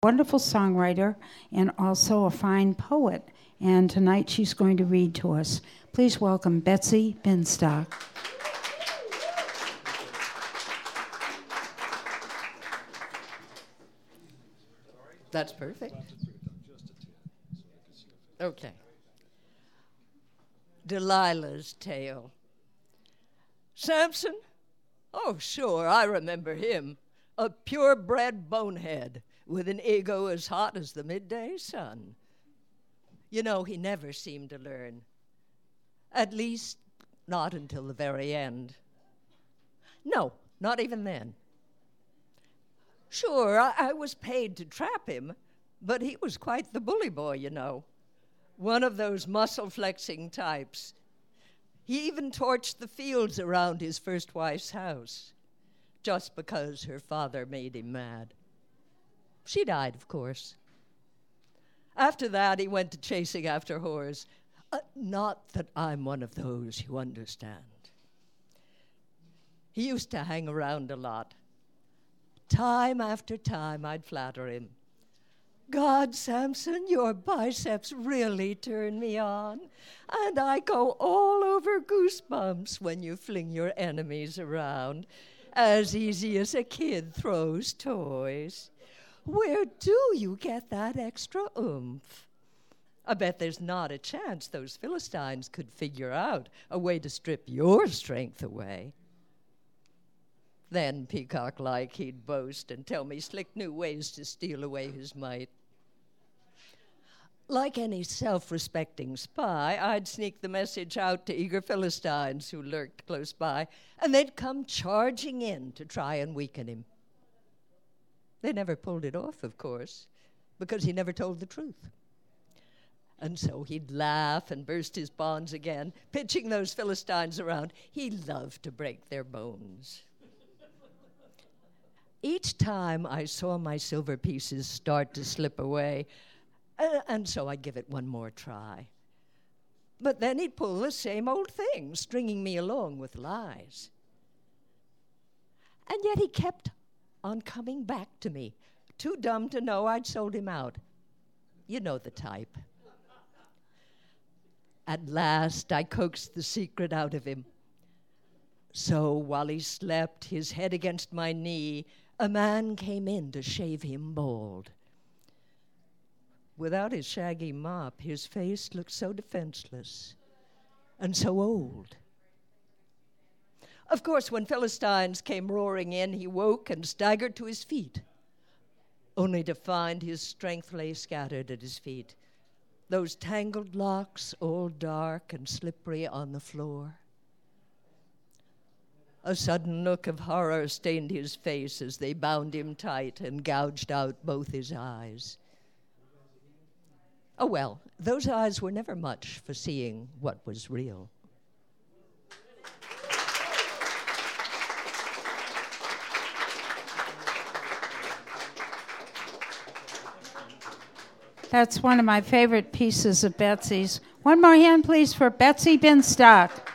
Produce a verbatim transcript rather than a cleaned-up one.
Wonderful songwriter and also a fine poet. And tonight she's going to read to us. Please welcome Betsy Binstock. That's perfect. Okay. Delilah's Tale. Samson? Oh, sure, I remember him. A purebred bonehead with an ego as hot as the midday sun. You know, he never seemed to learn. At least, not until the very end. No, not even then. Sure, I, I was paid to trap him, but he was quite the bully boy, you know. One of those muscle-flexing types. He even torched the fields around his first wife's house, just because her father made him mad. She died, of course. After that, he went to chasing after whores. Uh, not that I'm one of those, you understand. He used to hang around a lot. Time after time, I'd flatter him. God, Samson, your biceps really turn me on, and I go all over goosebumps when you fling your enemies around, as easy as a kid throws toys. Where do you get that extra oomph? I bet there's not a chance those Philistines could figure out a way to strip your strength away. Then, peacock-like, he'd boast and tell me slick new ways to steal away his might. Like any self-respecting spy, I'd sneak the message out to eager Philistines who lurked close by, and they'd come charging in to try and weaken him. They never pulled it off, of course, because he never told the truth. And so he'd laugh and burst his bonds again, pitching those Philistines around. He loved to break their bones. Each time I saw my silver pieces start to slip away, uh, and so I'd give it one more try. But then he'd pull the same old thing, stringing me along with lies. And yet he kept on coming back to me, too dumb to know I'd sold him out. You know the type. At last, I coaxed the secret out of him. So while he slept, his head against my knee, a man came in to shave him bald. Without his shaggy mop, his face looked so defenseless and so old. Of course, when Philistines came roaring in, he woke and staggered to his feet, only to find his strength lay scattered at his feet, those tangled locks all dark and slippery on the floor. A sudden look of horror stained his face as they bound him tight and gouged out both his eyes. Oh well, those eyes were never much for seeing what was real. That's one of my favorite pieces of Betsy's. One more hand, please, for Betsy Binstock.